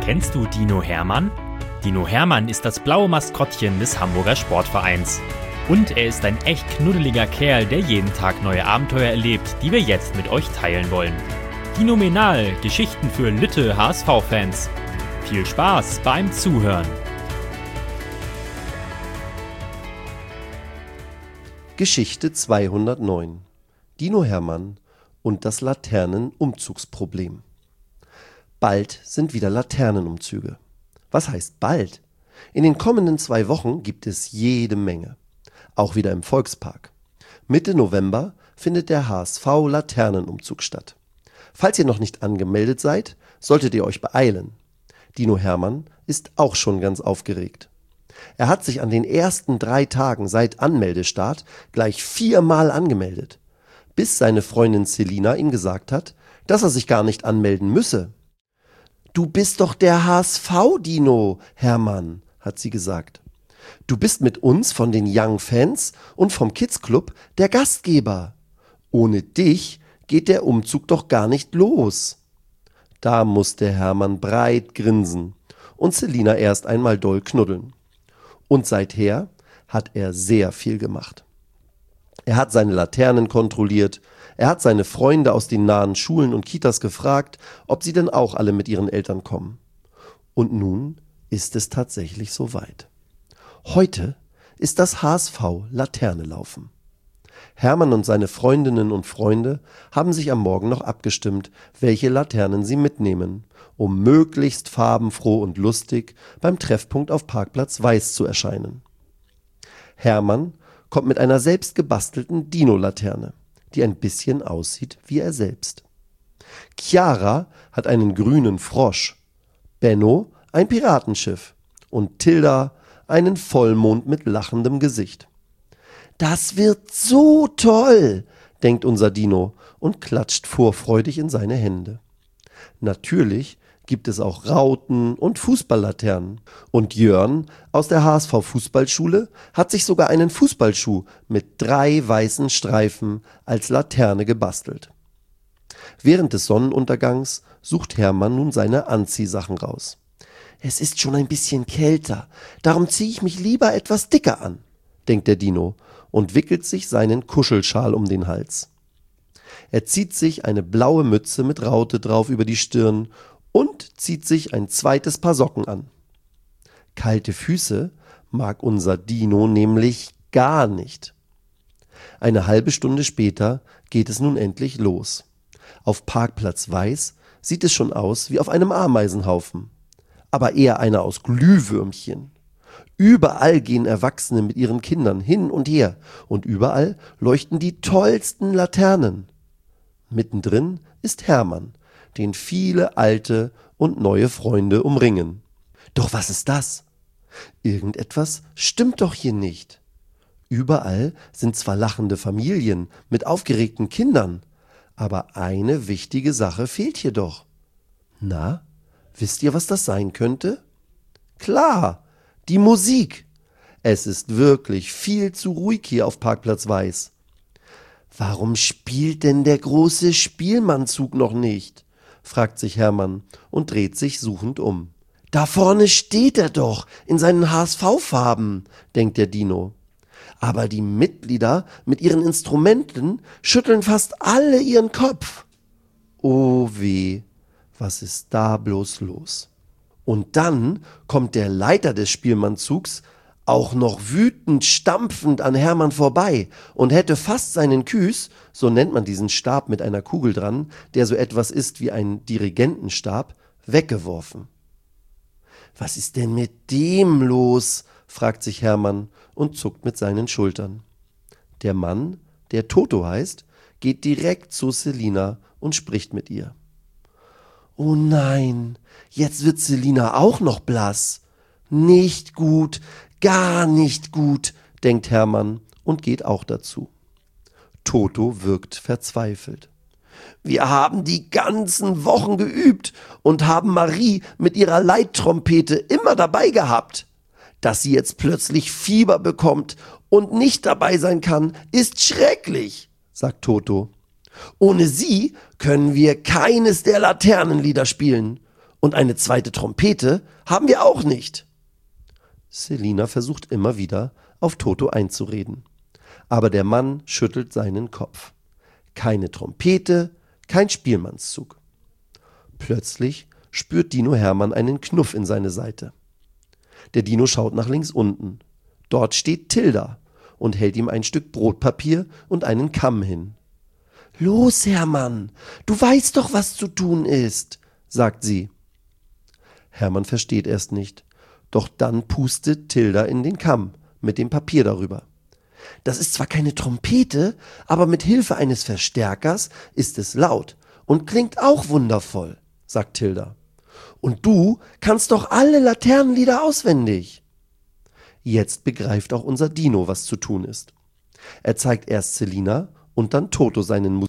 Kennst du Dino Hermann? Dino Hermann ist das blaue Maskottchen des Hamburger Sportvereins. Und er ist ein echt knuddeliger Kerl, der jeden Tag neue Abenteuer erlebt, die wir jetzt mit euch teilen wollen. Dinomenal, Geschichten für Lütte HSV-Fans. Viel Spaß beim Zuhören. Geschichte 209. Dino Hermann und das Laternenumzugsproblem. Bald sind wieder Laternenumzüge. Was heißt bald? In den kommenden 2 Wochen gibt es jede Menge. Auch wieder im Volkspark. Mitte November findet der HSV-Laternenumzug statt. Falls ihr noch nicht angemeldet seid, solltet ihr euch beeilen. Dino Hermann ist auch schon ganz aufgeregt. Er hat sich an den ersten 3 Tagen seit Anmeldestart gleich 4-mal angemeldet, bis seine Freundin Selina ihm gesagt hat, dass er sich gar nicht anmelden müsse. »Du bist doch der HSV-Dino, Hermann«, hat sie gesagt. »Du bist mit uns von den Young Fans und vom Kids Club der Gastgeber. Ohne dich geht der Umzug doch gar nicht los.« Da musste Hermann breit grinsen und Selina erst einmal doll knuddeln. Und seither hat er sehr viel gemacht. Er hat seine Laternen kontrolliert, er hat seine Freunde aus den nahen Schulen und Kitas gefragt, ob sie denn auch alle mit ihren Eltern kommen. Und nun ist es tatsächlich soweit. Heute ist das HSV-Laternelaufen. Hermann und seine Freundinnen und Freunde haben sich am Morgen noch abgestimmt, welche Laternen sie mitnehmen, um möglichst farbenfroh und lustig beim Treffpunkt auf Parkplatz Weiß zu erscheinen. Hermann kommt mit einer selbst gebastelten Dino-Laterne, die ein bisschen aussieht wie er selbst. Chiara hat einen grünen Frosch, Benno ein Piratenschiff und Tilda einen Vollmond mit lachendem Gesicht. »Das wird so toll«, denkt unser Dino und klatscht vorfreudig in seine Hände. Natürlich gibt es auch Rauten und Fußballlaternen. Und Jörn aus der HSV-Fußballschule hat sich sogar einen Fußballschuh mit 3 weißen Streifen als Laterne gebastelt. Während des Sonnenuntergangs sucht Hermann nun seine Anziehsachen raus. »Es ist schon ein bisschen kälter, darum ziehe ich mich lieber etwas dicker an«, denkt der Dino und wickelt sich seinen Kuschelschal um den Hals. Er zieht sich eine blaue Mütze mit Raute drauf über die Stirn und zieht sich ein zweites Paar Socken an. Kalte Füße mag unser Dino nämlich gar nicht. Eine halbe Stunde später geht es nun endlich los. Auf Parkplatz Weiß sieht es schon aus wie auf einem Ameisenhaufen, aber eher einer aus Glühwürmchen. Überall gehen Erwachsene mit ihren Kindern hin und her und überall leuchten die tollsten Laternen. Mittendrin ist Hermann, den viele alte und neue Freunde umringen. Doch was ist das? Irgendetwas stimmt doch hier nicht. Überall sind zwar lachende Familien mit aufgeregten Kindern, aber eine wichtige Sache fehlt hier doch. Na, wisst ihr, was das sein könnte? Klar, die Musik. Es ist wirklich viel zu ruhig hier auf Parkplatz Weiß. Warum spielt denn der große Spielmannzug noch nicht? Fragt sich Hermann und dreht sich suchend um. Da vorne steht er doch, in seinen HSV-Farben, denkt der Dino. Aber die Mitglieder mit ihren Instrumenten schütteln fast alle ihren Kopf. Oh weh, was ist da bloß los? Und dann kommt der Leiter des Spielmannzugs auch noch wütend stampfend an Hermann vorbei und hätte fast seinen Küß, so nennt man diesen Stab mit einer Kugel dran, der so etwas ist wie ein Dirigentenstab, weggeworfen. »Was ist denn mit dem los?«, fragt sich Hermann und zuckt mit seinen Schultern. Der Mann, der Toto heißt, geht direkt zu Selina und spricht mit ihr. »Oh nein, jetzt wird Selina auch noch blass. Nicht gut, gar nicht gut«, denkt Hermann und geht auch dazu. Toto wirkt verzweifelt. »Wir haben die ganzen Wochen geübt und haben Marie mit ihrer Leittrompete immer dabei gehabt. Dass sie jetzt plötzlich Fieber bekommt und nicht dabei sein kann, ist schrecklich«, sagt Toto. »Ohne sie können wir keines der Laternenlieder spielen. Und eine zweite Trompete haben wir auch nicht. Selina versucht immer wieder, auf Toto einzureden. Aber der Mann schüttelt seinen Kopf. Keine Trompete, kein Spielmannszug. Plötzlich spürt Dino Hermann einen Knuff in seine Seite. Der Dino schaut nach links unten. Dort steht Tilda und hält ihm ein Stück Brotpapier und einen Kamm hin. »Los, Hermann, du weißt doch, was zu tun ist«, sagt sie. Hermann versteht erst nicht, doch dann pustet Tilda in den Kamm mit dem Papier darüber. »Das ist zwar keine Trompete, aber mit Hilfe eines Verstärkers ist es laut und klingt auch wundervoll«, sagt Tilda. »Und du kannst doch alle Laternenlieder auswendig.« Jetzt begreift auch unser Dino, was zu tun ist. Er zeigt erst Selina und dann Toto seinen